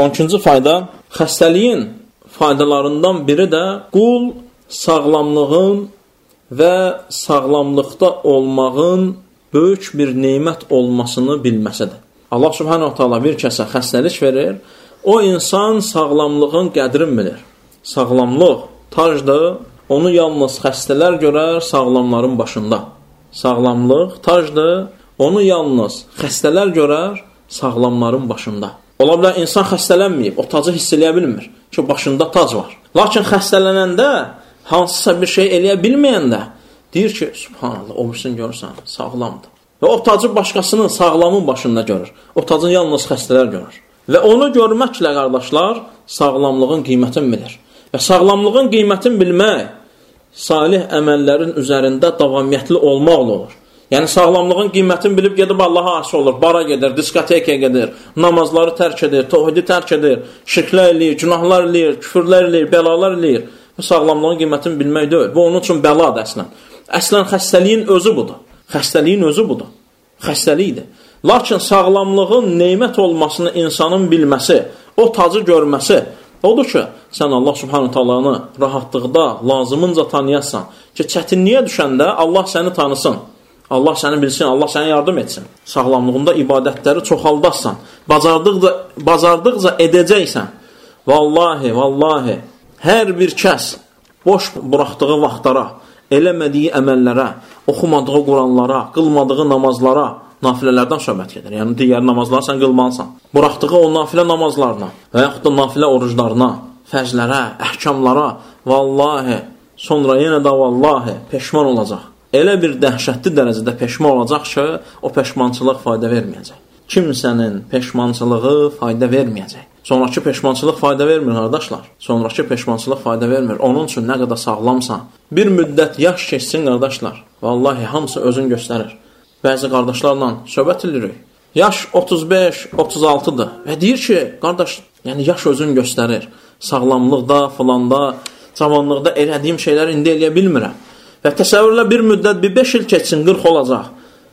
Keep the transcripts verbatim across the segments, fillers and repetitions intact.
on ikinci fayda, xəstəliyin faydalarından biri də qul sağlamlığın və sağlamlıqda olmağın böyük bir nemət olmasını bilməsidir. Allah subhanahu ta'ala bir kəsə xəstəlik verir, o insan sağlamlığın qədrini bilir. Sağlamlıq tacdır, onu yalnız xəstələr görər sağlamların başında. Sağlamlıq tacdır, onu yalnız xəstələr görər sağlamların başında. Ola bilər, insan xəstələnməyib, o tacı hiss eləyə bilmir ki, başında tac var. Lakin xəstələnəndə, hansısa bir şey eləyə bilməyəndə, deyir ki, subhanallah, o birisini görürsən, sağlamdır. Və o tacı başqasının sağlamın başında görür. O tacı yalnız xəstələr görür. Və onu görməklə, qardaşlar, sağlamlığın qiymətini bilir. Və sağlamlığın qiymətini bilmək, salih əməllərin üzərində davamiyyətli olmaqla olur. Yəni, sağlamlığın qiymətini bilib gedib Allaha asi olur, bara gedir, diskotekaya gedir, namazları tərk edir, tohidi tərk edir, şirklər eləyir, günahlar eləyir, küfürlər eləyir, bəlalar eləyir. Və sağlamlığın qiymətini bilmək deyil. Bu, onun üçün bəladır əslən. Əslən, xəstəliyin özü budur. Xəstəliyin özü budur. Xəstəlikdir. Lakin sağlamlığın neymət olmasını insanın bilməsi, o tacı görməsi, odur ki, sən Allah subhanahu ta'alanı rahatlıqda, lazımınca tanıyasan ki, çətinliyə düşəndə Allah səni tanısın, Allah səni bilsin, Allah səni yardım etsin. Sağlamlığında ibadətləri çoxaldasan, bacardıqca, bacardıqca edəcəksən. Vallahi, vallahi, hər bir kəs boş buraxdığı vaxtlara, eləmədiyi əməllərə, oxumadığı Quranlara, qılmadığı namazlara, nafilələrdən söhbət gedir. Yəni, digər namazları sən qılmalısan. Buraxdığı o nafilə namazlarına və yaxud da nafilə oruclarına, fərzlərə, əhkamlara, vallahi, sonra yenə də vallahi peşman olacaq. Elə bir dəhşətli dərəcədə peşman olacaq ki, o peşmançılıq fayda verməyəcək. Kimsənin peşmançılığı fayda verməyəcək. Sonraki peşmançılıq fayda vermir, qardaşlar. Sonraki peşmançılıq fayda vermir. Onun üçün nə qədər sağlamsan, bir müddət yaş keçsin, qardaşlar. Vallahi, hamısı özün göstərir. Bəzi qardaşlarla söhbət edirik. Yaş otuz beş otuz altıdır və deyir ki, qardaş, yəni yaş özün göstərir. Sağlamlıqda, filanda, cavanlıqda elədiyim şeyləri indi eləyə bilmirəm. Və təsəvvürlə bir müddət, bir beş il keçsin, qırx olacaq.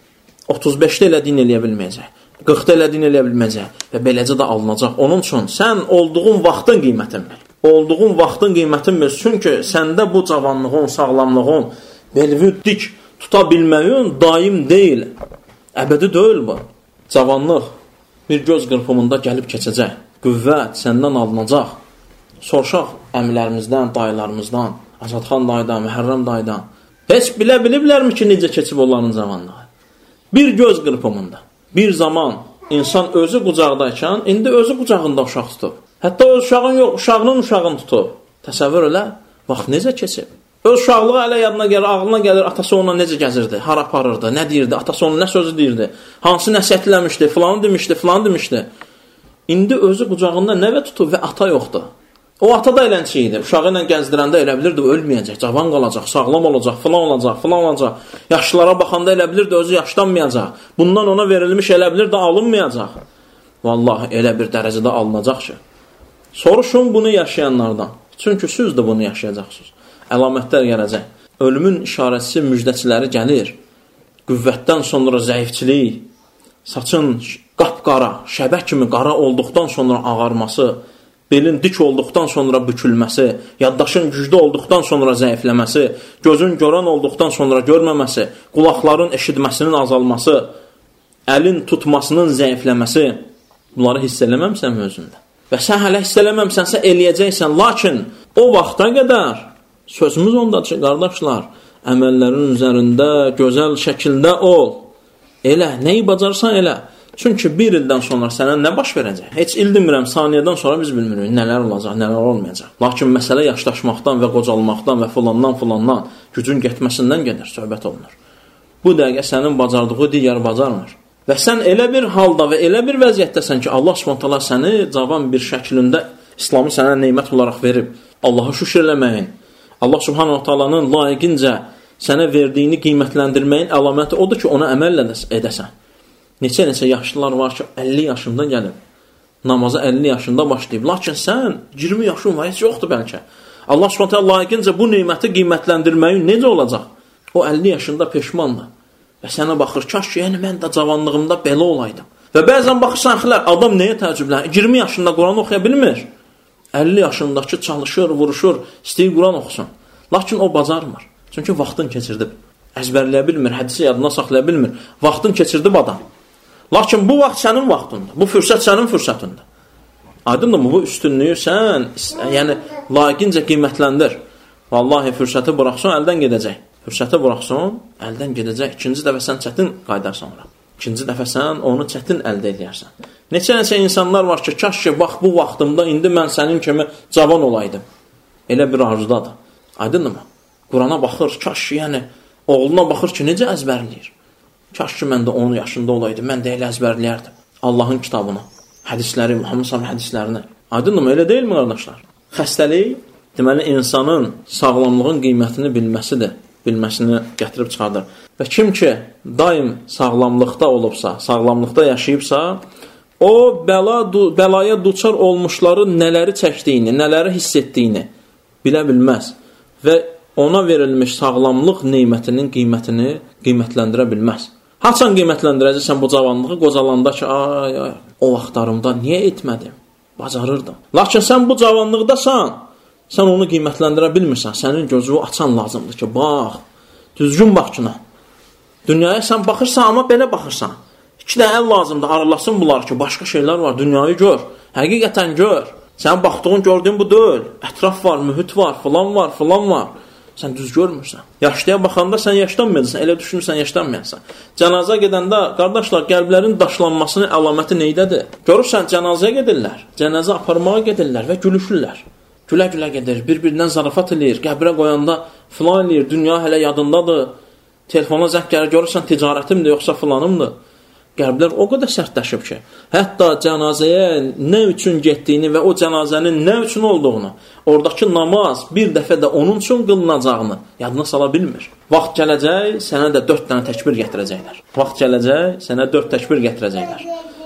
otuz beşdə elədiyini eləyə bilməyəcək. qırxda elədiyini eləyə bilməyəcək. Və beləcə də alınacaq. Onun üçün sən olduğun vaxtın qiymətin bil. Olduğun vaxtın qiymətin bil. Çünki səndə bu cavanlığın, sağlamlığın, belvüddik tuta bilməyin daim deyil. Əbədi deyil bu. Cavanlıq bir göz qırpımında gəlib keçəcək. Qüvvət səndən alınacaq. Sorşaq əmilərimizdən, dayılarımızdan, Azadxan dayıdan, Məhərrəm dayıdan. Heç bilə biliblərmi ki, necə keçib onların cavanlığı? Bir göz qırpımında. Bir zaman insan özü qucaqdaykən, indi özü qucağında uşaq tutub. Hətta öz uşağın yox, uşağının uşağını tutub. Təsəvvür elə, vaxt necə keçib? Öz uşaqlığı elə yadına gəlir, ağlına gəlir, atası onunla necə gəzirdi, hara aparırdı, nə deyirdi, atası onun nə sözü deyirdi, hansı nəsihətləmişdi, filanı demişdi, filanı demişdi. İndi özü qucağında nəvə tutub və ata yoxdur. O ata da elənçi idi. Uşağı ilə gəzdirəndə elə bilirdi, ölməyəcək, cavan qalacaq, sağlam olacaq, filan olacaq, filan olacaq. Yaşlılara baxanda elə bilirdi, özü yaşlanmayacaq. Bundan ona verilmiş elə bilirdi, alınmayacaq. Vallahi elə bir dərəcədə alınacaq ki. Soruşun bunu yaşayanlardan. Çünki siz də bunu yaşayacaqsınız. Əlamətlər gələcək. Ölümün işarəsi, müjdəçiləri gəlir. Qüvvətdən sonra zəifçilik, saçın qapqara, şəbək kimi qara olduqdan sonra ağarması, belin dik olduqdan sonra bükülməsi, yaddaşın güclü olduqdan sonra zəifləməsi, gözün görən olduqdan sonra görməməsi, qulaqların eşitməsinin azalması, əlin tutmasının zəifləməsi, bunları hiss eləməmsən özündə. Və sən hələ hiss eləməmsənsə eləyəcəksən. Lakin o vaxta qədər sözümüz ondadır ki, qardaşlar, əməllərin üzərində gözəl şəkildə ol. Elə, nəyi bacarsan elə. Çünki bir ildən sonra sənə nə baş verəcək? Heç il demirəm, saniyədən sonra biz bilmirik nələr olacaq, nələr olmayacaq. Lakin məsələ yaşlaşmaqdan və qocalmaqdan və filandan filandan gücün getməsindən gedir, söhbət olunur. Bu dəqiqə sənin bacardığı digər bacarmır. Və sən elə bir halda və elə bir vəziyyətdəsən ki, Allah Subhanahu taala səni cavan bir şəklində İslamı sənə nemət olaraq verib. Allaha şükür eləməyin, Allah Subhanahu taalanın layiqincə sənə verdiyini qiymətləndirməyin əlaməti odur ki, ona əməllə edəsən. Neçə-neçə yaşlılar var ki, əlli yaşında gəlib, namaza əlli yaşında başlayıb. Lakin sən iyirmi yaşın var, heç yoxdur bəlkə. Allah Subhanahu taala layiqincə bu neməti qiymətləndirməyin necə olacaq? O əlli yaşında peşmandır. Və sənə baxır, kaş ki, yəni mən də cavanlığımda belə olaydım. Və bəzən baxırsan, xilər, adam nəyə təəccüblənir? iyirmi yaşında Quran oxuya bilmir. əlli yaşındakı çalışır, vuruşur, istəyir Quran oxusun. Lakin o bacarmır. Çünki vaxtın keçirdib. Əzbərləyə bilmir, hədisi yadına saxlaya bilmir. Vaxtın keçirdib adam. Lakin bu vaxt sənin vaxtındır. Bu fürsət sənin fürsətindir. Aydındır mı? Bu üstünlüyü sən, yəni, layiqincə qiymətləndir. Vallahi fürsəti buraxsın, əldən gedəcək. Fürsəti buraxsın, əldən gedəcək. İkinci dəfə sən çətin qaydarsan ora. İkinci dəfə sən onu çətin əldə edərsən. Neçə-neçə insanlar var ki, kaş ki, bax, bu vaxtımda indi mən sənin kimi cavan olaydım. Elə bir arzudadır. Aydındır mı? Qurana baxır, kaş ki, yəni, oğluna baxır ki, necə əzbərləyir? Kaş ki, mən də on yaşında olaydım, mən də elə əzbərləyərdim. Allahın kitabını, hədisləri, Muhammed sallallahu hədislərini. Aydındır mı? Elə deyilmi, qardaşlar? Xəstəlik, deməli, insanın sağlamlığın qiymətini bilməsidir. Bilməsini gətirib çıxardır. Və kim ki, daim sağlamlıqda olubsa, sağlamlıqda yaşayıbsa, o bəla, bəlaya duçar olmuşların nələri çəkdiyini, nələri hiss etdiyini bilə bilməz. Və ona verilmiş sağlamlıq neymətinin qiymətini qiymətləndirə bilməz. Haçan qiymətləndirəcəksən bu cavanlığı qocalanda ki, ay, ay, o vaxtlarımda niyə etmədim? Bacarırdım. Lakin sən bu cavanlıqdasan, sən onu qiymətləndirə bilmirsən. Sənin gözünü açan lazımdır ki, bax, düzgün baxçına. Dünyaya sən baxırsan, amma belə baxırsan. İki də əl lazımdır, aralasın bunlar ki, başqa şeylər var, dünyayı gör. Həqiqətən gör. Sən baxdığın, gördüyün bu deyil. Ətraf var, mühit var, filan var, filan var. Sən düz görmürsən. Yaşlıya baxanda sən yaşlanmayacaqsan, elə düşünürsən, yaşlanmayasan. Cənazə gedəndə, qardaşlar, qəlblərin daşlanmasının əlaməti neydədir? Görürsən, cənazəyə gedirlər, cənazə aparmağa gedirlər və gülüşürlər. Gülə-gülə gedir, bir-birindən zarafat edir, qəbrə qoyanda filan edir, dünya hələ yadındadır. Telefona zəng gəlir, görürsən, ticarətimdir, yoxsa filanımdır. Qəlblər o qədər sərtləşib ki, hətta cənazəyə nə üçün getdiyini və o cənazənin nə üçün olduğunu, oradakı namaz bir dəfə də onun üçün qılınacağını yadına sala bilmir. Vaxt gələcək, sənə də dörd dənə təkbir gətirəcəklər. Vaxt gələcək, sənə dörd təkbir gətirəcəklər.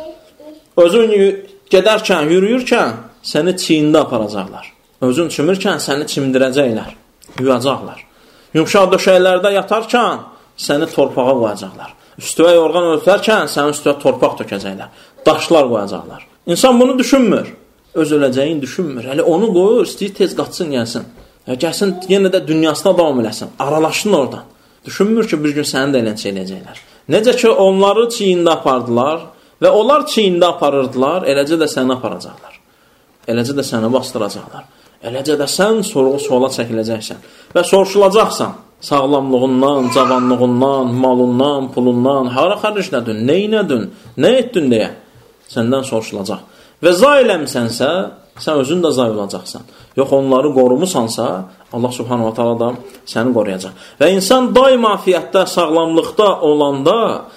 Özün gedərkən, yürüyürkən, səni çiyində aparacaqlar. Özün çimərkən, səni çimdirəcəklər, yuyacaqlar. Yumşaq döşəklərdə yatarkən, səni torpağa qoyacaqlar. Üstüvə yorğan örtərkən sənin üstüvə torpaq tökəcəklər. Daşlar qoyacaqlar. İnsan bunu düşünmür. Öz öləcəyin düşünmür. Hələ onu qoyur, istəyir tez qaçsın, gəlsin. Gəlsin, yenə də dünyasına davam eləsin. Aralaşsın oradan. Düşünmür ki, bir gün səni də eləcə eləyəcəklər. Necə ki, onları çiyində apardılar və onlar çiyində aparırdılar, eləcə də səni aparacaqlar. Eləcə də səni bastıracaqlar. Eləcə də sən sorğu suala çəkiləcəksən və soruşulacaqsan. Sağlamlığından, cavanlığından, malından, pulundan, hara xərclədin, nə inədin, nə etdin deyə səndən soruşulacaq. Və zay eləmisənsə, sən özün də zay olacaqsan. Yox, onları qorumusansa, Allah subhanahu wa ta'ala da səni qoruyacaq. Və insan daima afiyyətdə, sağlamlıqda olanda,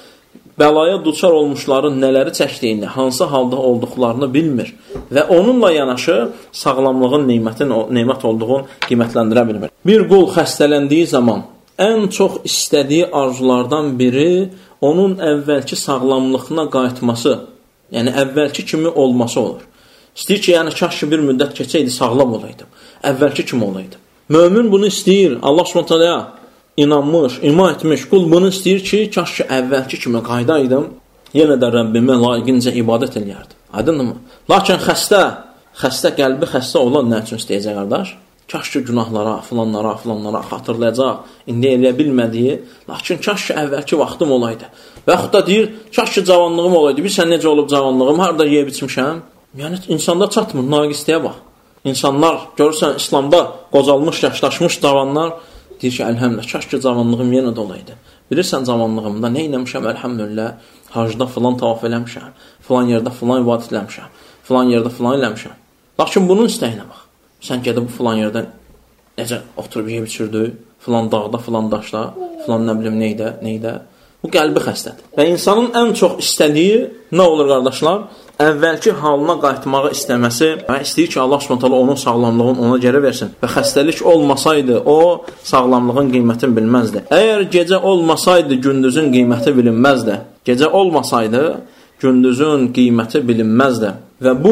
bəlaya duçar olmuşların nələri çəkdiyini, hansı halda olduqlarını bilmir. Və onunla yanaşı sağlamlığın neymətin, neymət olduğunu qiymətləndirə bilmir. Bir qul xəstələndiyi zaman ən çox istədiyi arzulardan biri onun əvvəlki sağlamlığına qayıtması, yəni əvvəlki kimi olması olur. İstəyir ki, yəni kaş ki bir müddət keçəydi, sağlam olaydım, əvvəlki kimi olaydım. Mömin bunu istəyir, Allah subhanahu ta'ala inanmış, iman etmiş, qul bunu istəyir ki, kaş ki əvvəlki kimi qaydaydım, yenə də Rəbbimə layiqincə ibadət eləyərdim. Aydınmı? Lakin xəstə, xəstə qəlbi xəstə olan nə üçün istəyəcək, qardaş? Kaş ki günahlara, filanlara, filanlara xatırlayacaq, indi eləyə bilmədiyi, lakin kaş ki əvvəlki vaxtım olaydı. Və yaxud da deyir, kaş ki cavanlığım olaydı, bilsən necə olub cavanlığım, harada yeyib içmişəm? Yəni, insanda çatmır, naqistəyə bax. İnsanlar, görürsən, İslamda qocalmış, yaşlaşmış cavanlar, deyir ki, əlhəmdülillah, kaş ki cavanlığım yenə də olaydı. Bilirsən cavanlığımda nə eləmişəm, əlhəmdülillah, hacda filan tavaf eləmişəm, filan yerdə filan ibadət eləmişəm, filan yerdə filan eləmişəm. Lakin bunun istəyinə bax. Sən gedib bu filan yerdə necə oturub yeyib içirdi, filan dağda, filan daşda, filan nə bilim neydə, neydə. Bu qəlbi xəstədir. Və insanın ən çox istədiyi nə olur, qardaşlar? Əvvəlki halına qayıtmağı istəməsi və istəyir ki, Allah subhanahu ta'ala onun sağlamlığını ona geri versin. Və xəstəlik olmasaydı, o sağlamlığın qiymətini bilməzdi. Əgər gecə olmasaydı, gündüzün qiyməti bilinməzdi. Gecə olmasaydı, gündüzün qiyməti bilinməzdi. Və bu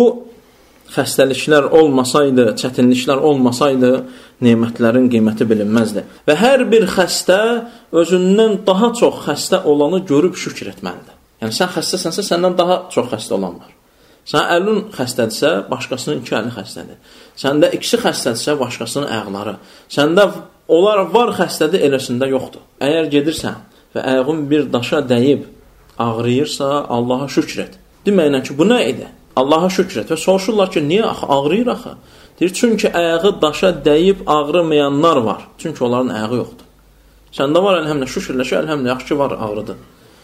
xəstəliklər olmasaydı, çətinliklər olmasaydı, nemətlərin qiyməti bilinməzdi. Və hər bir xəstə özündən daha çox xəstə olanı görüb şükür etməlidir. Yəni, sən xəstəsənsə, səndən daha çox xəstə olan var. Sən əlin xəstədirsə, başqasının iki əli xəstədir. Səndə ikisi xəstədirsə, başqasının ayaqları. Səndə onlar var xəstədir, eləsində yoxdur. Əgər gedirsən və ayağın bir daşa dəyib, ağrıyırsa, Allaha şükr et. Deməklə ki, bu nə idi? Allaha şükr et. Və soruşurlar ki, niyə axı, ağrıyır axı? Deyir, çünki ayağı daşa dəyib ağrımayanlar var. Çünki onların ayağı yoxdur. Səndə var, əlhəmlə, şükürlə ki, əlhəmlə, yaxşı ki, var, ağrıdır.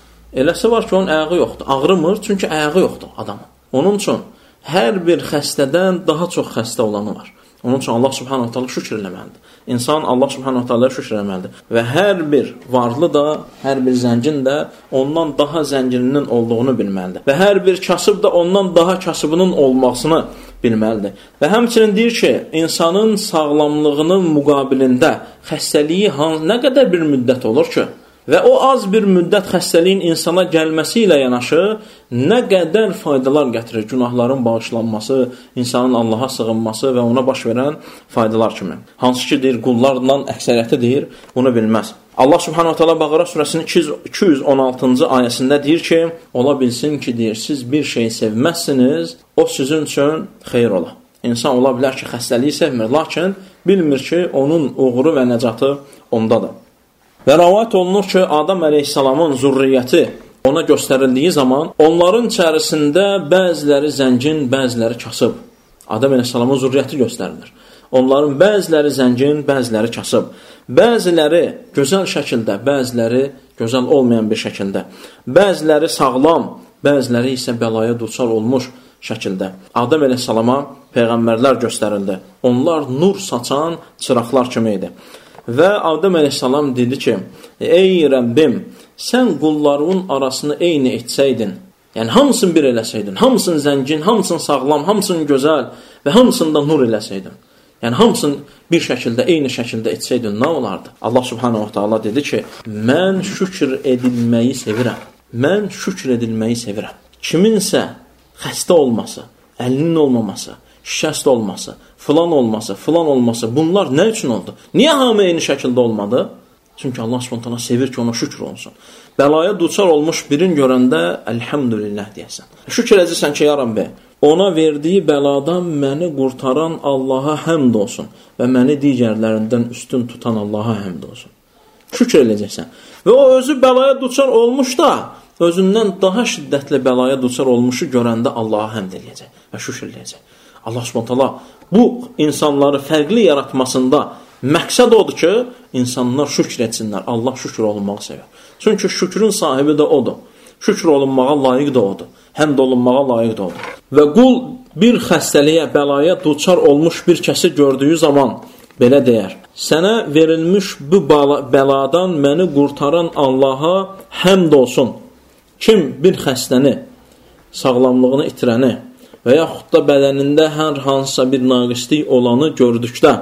Eləsi var ki, onun ayağı yoxdur. Ağrımır, çünki ayağı yoxdur adamın. Onun üçün hər bir xəstədən daha çox xəstə olanı var. Onun üçün Allah subhanahu wa ta'ala şükür eləməlidir. İnsan Allah subhanahu wa ta'ala şükür eləməlidir. Və hər bir varlı da, hər bir zəngin də ondan daha zəngininin olduğunu bilməlidir. Və hər bir kasıb da ondan daha kasıbının olmasını bilməlidir. Və həmçinin deyir ki, insanın sağlamlığının müqabilində xəstəliyi nə qədər bir müddət olur ki, və o az bir müddət xəstəliyin insana gəlməsi ilə yanaşı nə qədər faydalar gətirir. Günahların bağışlanması, insanın Allaha sığınması və ona baş verən faydalar kimi. Hansı ki, deyir, qullarla əksəriyyəti deyir, bunu bilməz. Allah subhanahu wa ta'ala Bəqara surəsinin iki yüz on altıncı ayəsində deyir ki, ola bilsin ki, deyir, siz bir şey sevməzsiniz, o sizin üçün xeyir ola. İnsan ola bilər ki, xəstəliyi sevmir, lakin bilmir ki, onun uğuru və nəcatı ondadır. Və rəvayət olunur ki, Adəm əleyhissalamın zürriyyəti ona göstərildiyi zaman onların içərisində bəziləri zəngin, bəziləri kasıb. Adəm əleyhissalamın zürriyyəti göstərilir. Onların bəziləri zəngin, bəziləri kasıb. Bəziləri gözəl şəkildə, bəziləri gözəl olmayan bir şəkildə. Bəziləri sağlam, bəziləri isə bəlaya duçar olmuş şəkildə. Adəm əleyhissalama peyğəmbərlər göstərildi. Onlar nur saçan çıraqlar kimi idi. Və Adəm əleyhissalam dedi ki, ey Rəbbim, sən qullarının arasını eyni etsəydin, yəni hamısını bir eləsəydin, hamısını zəngin, hamısını sağlam, hamısını gözəl və hamısını da nur eləsəydin, yəni hamısını bir şəkildə, eyni şəkildə etsəydin, nə olardı? Allah subhanahu wa ta'ala dedi ki, mən şükür edilməyi sevirəm, mən şükür edilməyi sevirəm. Kiminsə xəstə olması, əlinin olmaması, şikəst olması, filan olması, filan olması, bunlar nə üçün oldu? Niyə hamı eyni şəkildə olmadı? Çünki Allah subhanahu wa ta'ala sevir ki, ona şükür olsun. Bəlaya duçar olmuş birin görəndə elhamdülillah deyəsən. Şükür edəsən ki, ya Rabbi, ona verdiyi bəladan məni qurtaran Allaha həmd olsun və məni digərlərindən üstün tutan Allaha həmd olsun. Şükür edəcəksən. Və o özü bəlaya duçar olmuş da, özündən daha şiddətli bəlaya duçar olmuşu görəndə Allaha həmd edəcək və şükür edəcək. Allah subhanahu wa ta'ala bu insanları fərqli yaratmasında məqsəd odur ki, insanlar şükür etsinlər. Allah şükür olunmağı sevər. Çünki şükrün sahibi də odur. Şükür olunmağa layiq da odur. Həmd olunmağa layiq da odur. Və qul bir xəstəliyə, bəlaya duçar olmuş bir kəsi gördüyü zaman belə deyər, sənə verilmiş bu bəladan məni qurtaran Allaha həmd olsun. Kim bir xəstəni, sağlamlığını itirəni və yaxud da bədənində hər hansısa bir naqislik olanı gördükdə,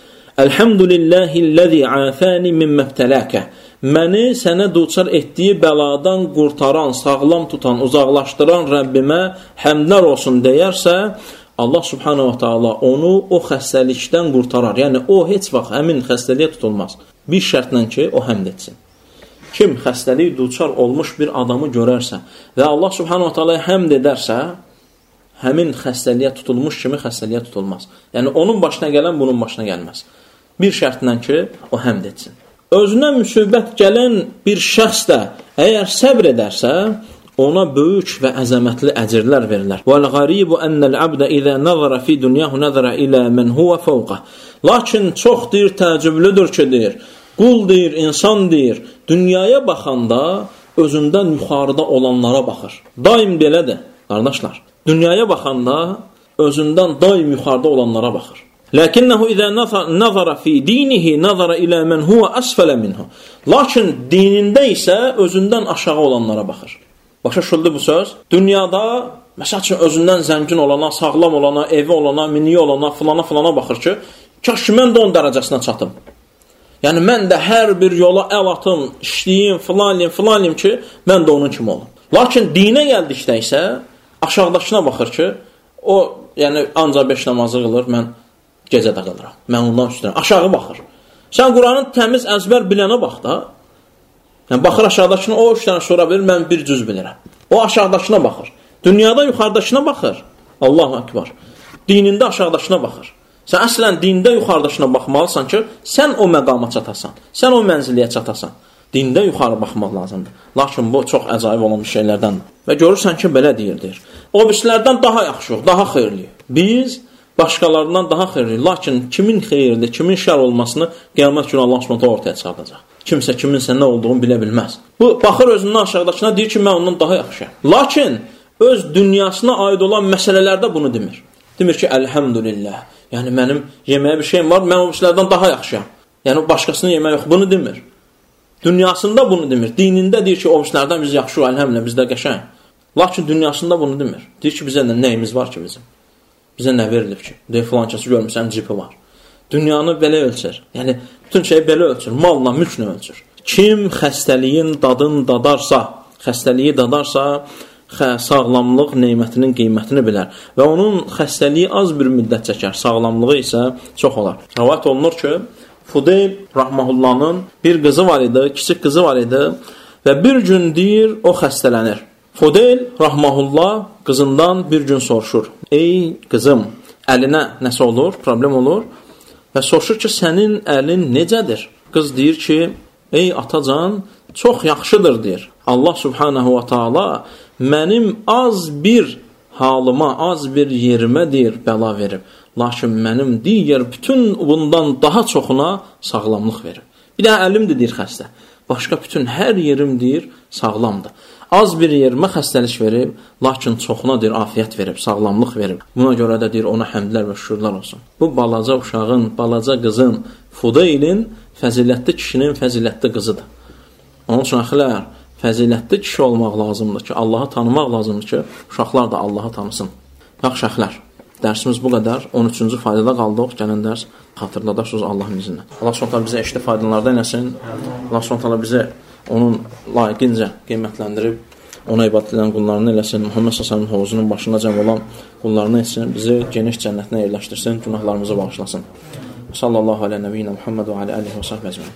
Elhamdülillahilləzi afəni min məbtələkə, məni sənə duçar etdiyi bəladan qurtaran, sağlam tutan, uzaqlaşdıran Rəbbimə həmdlər olsun deyərsə, Allah subhanahu wa ta'ala onu o xəstəlikdən qurtarar. Yəni, o heç vaxt həmin xəstəliyə tutulmaz. Bir şərtlə ki, o həmd etsin. Kim xəstəlik duçar olmuş bir adamı görərsə və Allah subhanahu wa ta'ala həmd edərsə, həmin xəstəliyə tutulmuş kimi xəstəliyə tutulmaz. Yəni, onun başına gələn bunun başına gəlməz. Bir şərtlə ki, o həmd etsin. Özünə müsibət gələn bir şəxs də əgər səbr edərsə, ona böyük və əzəmətli əcirlər verirlər. وَالْغَرِيبُ أَنَّ الْعَبْدَ إِذَا نَظَرَ فِي دُنْيَهُ نَظَرَ إِلَى مَنْ هُوَ فَوْقَهُ. Lakin çox deyir, təəccüblüdür ki, deyir, qul deyir, insan deyir, dünyaya baxanda özündən yuxarıda olanlara baxır. Daim belədir, qardaşlar. Dünyaya baxanda özündən daim yuxarıda olanlara baxır. Lakinnehu izə nazara fi dinihi nazara ilə men huwa asfala minhu. Lakin dinində isə özündən aşağı olanlara baxır. Başa düşüldü bu söz? Dünyada məsəl üçün özündən zəngin olana, sağlam olana, evi olana, miniyi olana, filana filana baxır ki, kaş ki mən də onun dərəcəsinə çatım. Yəni mən də hər bir yola əl atım, işləyim, filanlayım, filanlayım ki, mən də onun kimi olum. Lakin dinə gəldikdə isə aşağıdakına baxır ki, o yəni ancaq beş namazı qılır, mən gecədə qılıram. Mən ondan üstünəm. Aşağı baxır. Sən Quranın təmiz əzbər bilənə bax da. Yəni baxır aşağıdakına, o üç dənə sura bilir, mən bir cüz bilirəm. O aşağıdakına baxır. Dünyada yuxarıdakına baxır. Allahu Ekber. Dinində aşağıdakına baxır. Sən əslən dində yuxarıdakına baxmalısan ki, sən o məqama çatasan. Sən o mənziliyə çatasan. Dində yuxarı baxmaq lazımdır. Lakin bu çox əcaib olan bir şeylərdəndir. Və görürsən ki, belə deyirdir. O birislərdən daha yaxşı, daha xeyirli. Biz başqalarından daha xeyirli. Lakin kimin xeyirli, kimin şər olmasını qiyamət günü Allah Subhanahu ortaya çıxardacaq. Kimsə kiminsə nə olduğunu bilə bilməz. Bu baxır özündən aşağıdakına deyir ki, mən ondan daha yaxşıyam. Lakin öz dünyasına aid olan məsələlərdə bunu demir. Demir ki, əlhəmdülillah. Yəni mənim yeməyə bir şeyim var, mən o birislərdən daha yaxşıyam. Yəni başqasının yeməyi yox, bunu demir. Dünyasında bunu demir. Dinində deyir ki, o birislərdən biz yaxşı, əlhəmdülillah, bizdə qəşəng. Lakin dünyasında bunu demir. Deyir ki, bizə nəyimiz var ki bizim? Bizə nə verilib ki? Deyir, filan kəsi görmüsən, cipi var. Dünyanı belə ölçür. Yəni, bütün şeyi belə ölçür. Malla, mülklə ölçür. Kim xəstəliyin dadını dadarsa, xəstəliyi dadarsa, sağlamlıq neymətinin qiymətini bilər. Və onun xəstəliyi az bir müddət çəkər. Sağlamlığı isə çox olar. Rəvayət olunur ki, Fudeyl Rahmahullah'ın bir qızı var idi, kiçik qızı var idi və bir gün deyir, o xəstələnir. Fudeyl Rahmahullah qızından bir gün soruşur. Ey qızım, əlinə nəsə olur, problem olur və soruşur ki, sənin əlin necədir? Qız deyir ki, ey atacan, çox yaxşıdır, deyir. Allah Subhanahu wa ta'ala mənim az bir halıma, az bir yerimə, deyir, bəla verib. Lakin mənim digər bütün bundan daha çoxuna sağlamlıq verir. Bir də əlimdir, deyir, xəstə. Başqa bütün hər yerim, deyir, sağlamdır. Az bir yerimə xəstəlik verib, lakin çoxuna, deyir, afiyyət verib, sağlamlıq verib. Buna görə də, deyir, ona həmdlər və şükürlər olsun. Bu balaca uşağın, balaca qızın, Fudeylin fəzilətli kişinin fəzilətli qızıdır. Onun üçün əxilər, fəzilətli kişi olmaq lazımdır ki, Allahı tanımaq lazımdır ki, uşaqlar da Allahı tanısın. Yaxşı əxlər, dərsimiz bu qədər. on üçüncü faydada qaldıq. Gələn dərs xatırladasınız Allahın izinlə. Allah Subhanahu bizə eşitdi faydalardan eləsin. Allah Subhanahu bizə onun layiqincə qiymətləndirib, ona ibadət edən qullarını eləsin. Muhammed Sallallahu hovuzunun başına cəm olan qullarını etsin. Bizi geniş cənnətinə yerləşdirsin. Günahlarımızı bağışlasın. Sallallahu aleyhi və səlləm Muhammed və alə alihi və səhbə əcməin.